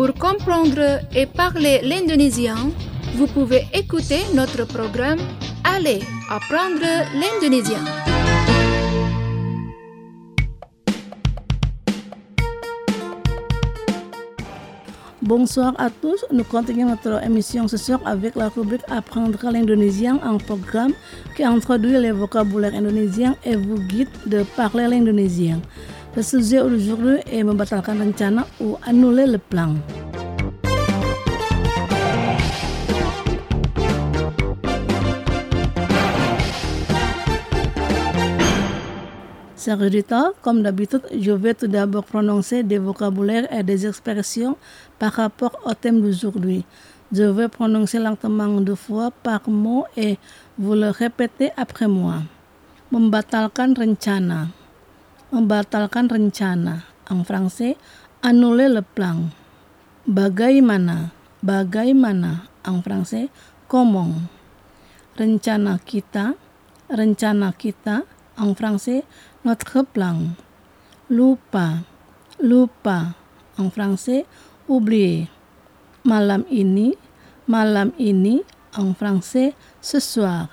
Pour comprendre et parler l'indonésien, vous pouvez écouter notre programme Allez apprendre l'indonésien. Bonsoir à tous, nous continuons notre émission ce soir avec la rubrique Apprendre l'indonésien, un programme qui introduit les vocabulaires indonésiens et vous guide de parler l'indonésien. Le sujet aujourd'hui est membatalkan rencana ou annuler le plan. Chers auditeurs, comme d'habitude, je vais tout d'abord prononcer des vocabulaires et des expressions par rapport au thème d'aujourd'hui. Je vais prononcer lentement 2 fois par mot et vous le répétez après moi. Membatalkan rencana. Membatalkan rencana. En français, annuler le plan. Bagaimana. Bagaimana. En français, comment. Rencana kita. Rencana kita. En français, notre plan. Lupa. Lupa. En français, oublier. Malam ini. Malam ini. En français, ce soir.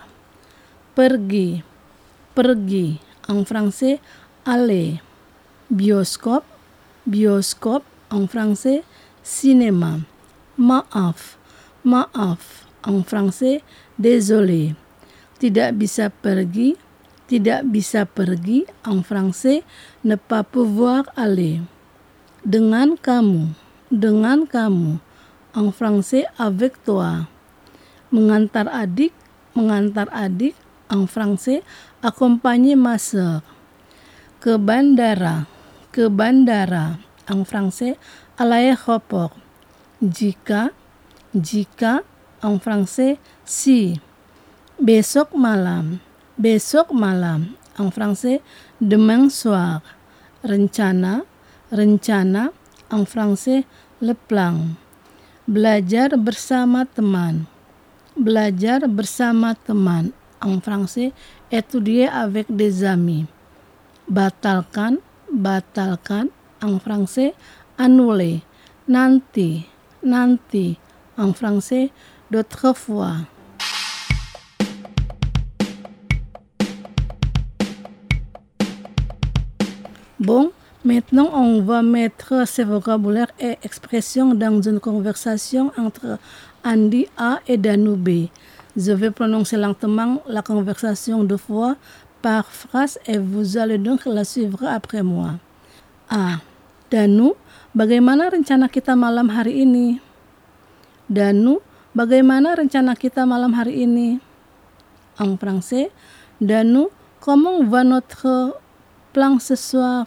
Pergi. Pergi. En français, aller. Bioskop. Bioskop. En français, cinéma. Maaf. Maaf. En français, désolé. Tidak bisa pergi. Tidak bisa pergi. En français, ne pas pouvoir aller. Dengan kamu. Dengan kamu. En français, avec toi. Mengantar adik. Mengantar adik. En français, accompagner ma sœur. Ke bandara. Ke bandara. En français, à l'aéroport. Jika. Jika. En français, si. Besok malam. Besok malam. En français, demain soir. Rencana. Rencana. En français, le plan. Belajar bersama teman. Belajar bersama teman. En français, étudier avec des amis. Batalkan. Batalkan. En français, annuler. Nanti. Nanti. En français, d'autres fois. Bon, maintenant on va mettre ces vocabulaires et expressions dans une conversation entre Andi A et Danu B. Je vais prononcer lentement la conversation 2 fois par phrase et vous allez donc la suivre après moi. A. Danu, bagaimana rencana kita malam hari ini? Danu, bagaimana rencana kita malam hari ini? En français, Danu, comment va notre plan ce soir?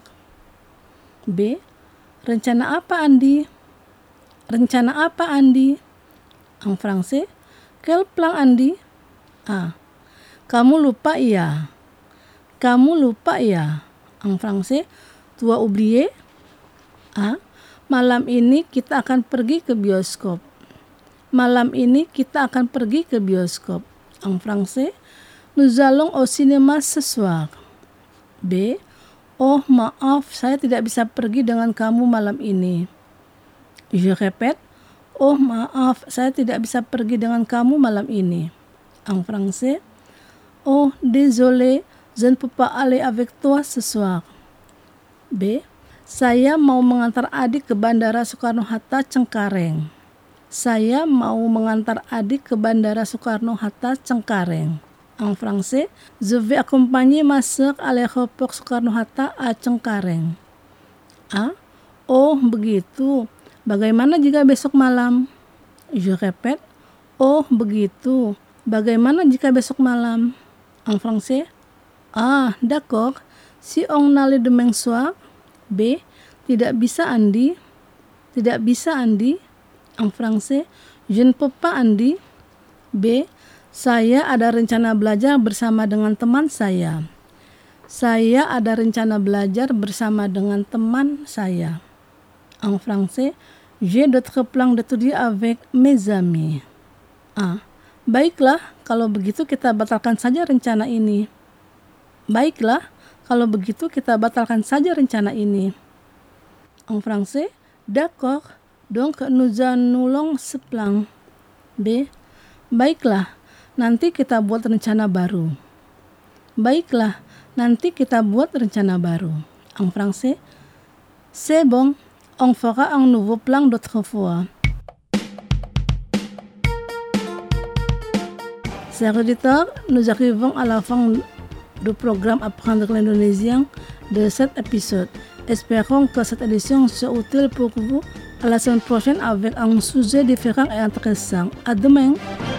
B. Rencana apa Andi? Rencana apa Andi? En français, quel plan Andi? A. Kamu lupa ya? Kamu lupa ya? En français, tu as oublié? A. Malam ini kita akan pergi ke bioskop. Malam ini kita akan pergi ke bioskop. En français, nous allons au cinéma ce soir. B. Oh maaf, saya tidak bisa pergi dengan kamu malam ini. Je répète. Oh maaf, saya tidak bisa pergi dengan kamu malam ini. En français. Oh désolé, je ne peux pas aller avec toi ce soir. B. Saya mau mengantar adik ke Bandara Soekarno-Hatta Cengkareng. Saya mau mengantar adik ke Bandara Soekarno-Hatta Cengkareng. En français, je vais accompagner ma sœur à l'aéroport Soekarno-Hatta à Cengkareng. A. Oh, begitu. Bagaimana jika besok malam? Je répète. Oh, begitu. Bagaimana jika besok malam? En français. Ah, d'accord. Si on allait demain soir. B. Tidak bisa Andi. Tidak bisa Andi. En français. Je ne peux pas Andi. B. Saya ada rencana belajar bersama dengan teman saya. Saya ada rencana belajar bersama dengan teman saya. En français, j'ai d'autres plans d'étudier avec mes amis. A. Baiklah, kalau begitu kita batalkan saja rencana ini. Baiklah, kalau begitu kita batalkan saja rencana ini. En français, d'accord, Donc, nous annulons ce plan. B. Baiklah, nanti kita buat rencana baru. Baiklah, nanti kita buat rencana baru. En français, c'est bon, on fera un nouveau plan d'autre fois. Chers auditeurs, nous arrivons à la fin du programme Apprendre l'indonésien de cet épisode. Espérons que cette édition soit utile pour vous. À la semaine prochaine avec un sujet différent et intéressant. À demain!